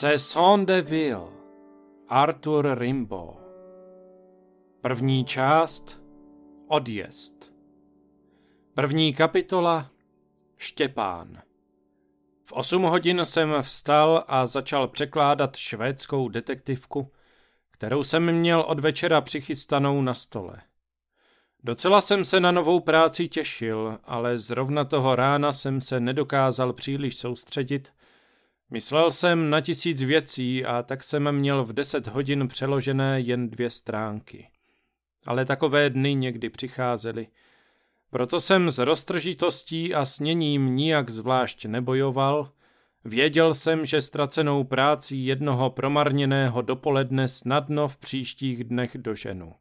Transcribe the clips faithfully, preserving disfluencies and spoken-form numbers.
Saison de Ville, Arthur Rimbaud. První část Odjezd. První kapitola Štěpán. V osm hodin jsem vstal a začal překládat švédskou detektivku, kterou jsem měl od večera přichystanou na stole. Docela jsem se na novou práci těšil, ale zrovna toho rána jsem se nedokázal příliš soustředit. Myslel jsem na tisíc věcí a tak jsem měl v deset hodin přeložené jen dvě stránky. Ale takové dny někdy přicházely. Proto jsem s roztržitostí a sněním nijak zvlášť nebojoval. Věděl jsem, že ztracenou práci jednoho promarněného dopoledne snadno v příštích dnech doženu.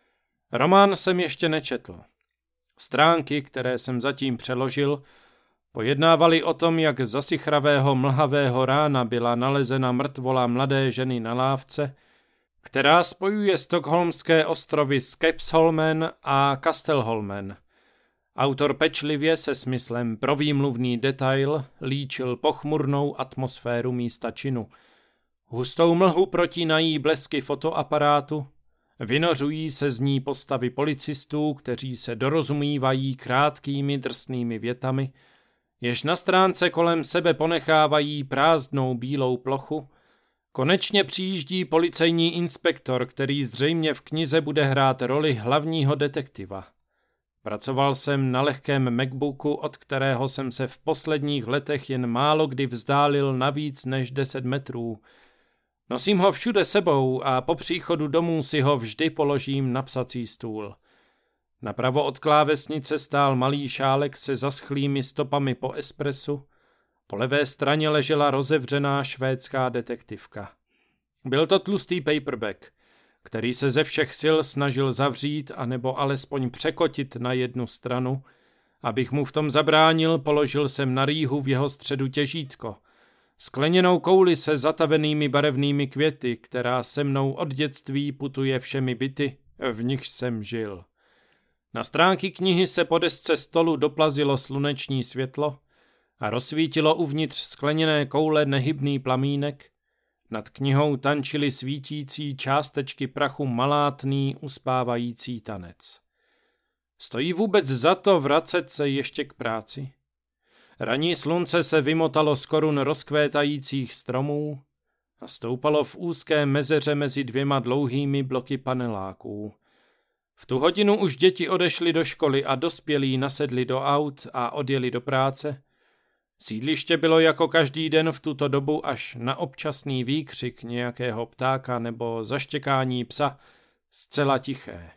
Román jsem ještě nečetl. Stránky, které jsem zatím přeložil, pojednávali o tom, jak za sichravého mlhavého rána byla nalezena mrtvola mladé ženy na lávce, která spojuje stockholmské ostrovy Skeppsholmen a Kastelholmen. Autor pečlivě se smyslem pro výmluvný detail líčil pochmurnou atmosféru místa činu. Hustou mlhu protínají blesky fotoaparátu, vynořují se z ní postavy policistů, kteří se dorozumívají krátkými drsnými větami, jež na stránce kolem sebe ponechávají prázdnou bílou plochu. Konečně přijíždí policejní inspektor, který zřejmě v knize bude hrát roli hlavního detektiva. Pracoval jsem na lehkém MacBooku, od kterého jsem se v posledních letech jen málo kdy vzdálil na víc než deset metrů. Nosím ho všude sebou a po příchodu domů si ho vždy položím na psací stůl. Napravo od klávesnice stál malý šálek se zaschlými stopami po espressu, po levé straně ležela rozevřená švédská detektivka. Byl to tlustý paperback, který se ze všech sil snažil zavřít anebo alespoň překotit na jednu stranu. Abych mu v tom zabránil, položil jsem na rýhu v jeho středu těžítko, skleněnou kouli se zatavenými barevnými květy, která se mnou od dětství putuje všemi byty, v nichž jsem žil. Na stránky knihy se po desce stolu doplazilo sluneční světlo a rozsvítilo uvnitř skleněné koule nehybný plamínek. Nad knihou tančily svítící částečky prachu malátný uspávající tanec. Stojí vůbec za to vracet se ještě k práci? Ranní slunce se vymotalo z korun rozkvétajících stromů a stoupalo v úzké mezeře mezi dvěma dlouhými bloky paneláků. V tu hodinu už děti odešly do školy a dospělí nasedli do aut a odjeli do práce. Sídliště bylo jako každý den v tuto dobu až na občasný výkřik nějakého ptáka nebo zaštěkání psa zcela tiché.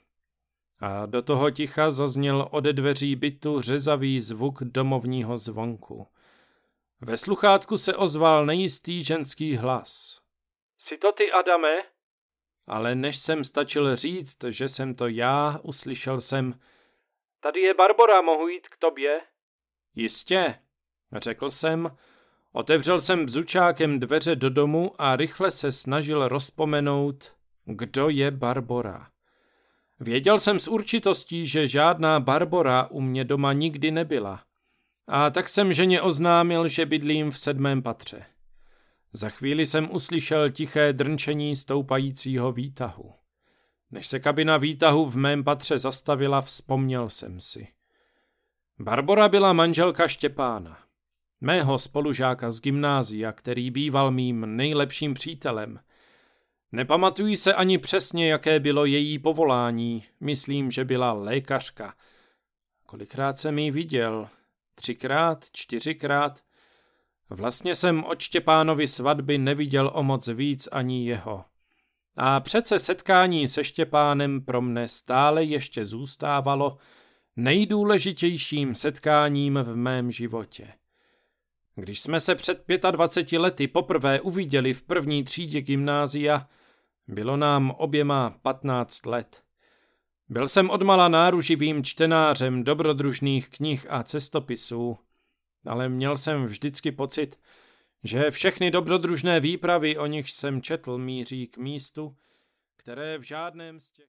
A do toho ticha zazněl ode dveří bytu řezavý zvuk domovního zvonku. Ve sluchátku se ozval nejistý ženský hlas. Jsi to ty, Adame? Ale než jsem stačil říct, že jsem to já, uslyšel jsem: Tady je Barbora, mohu jít k tobě? Jistě, řekl jsem, otevřel jsem bzučákem dveře do domu a rychle se snažil rozpomenout, kdo je Barbora. Věděl jsem s určitostí, že žádná Barbora u mě doma nikdy nebyla. A tak jsem ženě oznámil, že bydlím v sedmém patře. Za chvíli jsem uslyšel tiché drnčení stoupajícího výtahu. Než se kabina výtahu v mém patře zastavila, vzpomněl jsem si. Barbora byla manželka Štěpána, mého spolužáka z gymnázia, který býval mým nejlepším přítelem. Nepamatuji se ani přesně, jaké bylo její povolání, myslím, že byla lékařka. Kolikrát jsem ji viděl? Třikrát, čtyřikrát? Vlastně jsem od Štěpánovy svatby neviděl o moc víc ani jeho. A přece setkání se Štěpánem pro mne stále ještě zůstávalo nejdůležitějším setkáním v mém životě. Když jsme se před dvaceti pěti lety poprvé uviděli v první třídě gymnázia, bylo nám oběma patnáct let. Byl jsem odmala náruživým čtenářem dobrodružných knih a cestopisů, ale měl jsem vždycky pocit, že všechny dobrodružné výpravy, o nichž jsem četl, míří k místu, které v žádném z těch...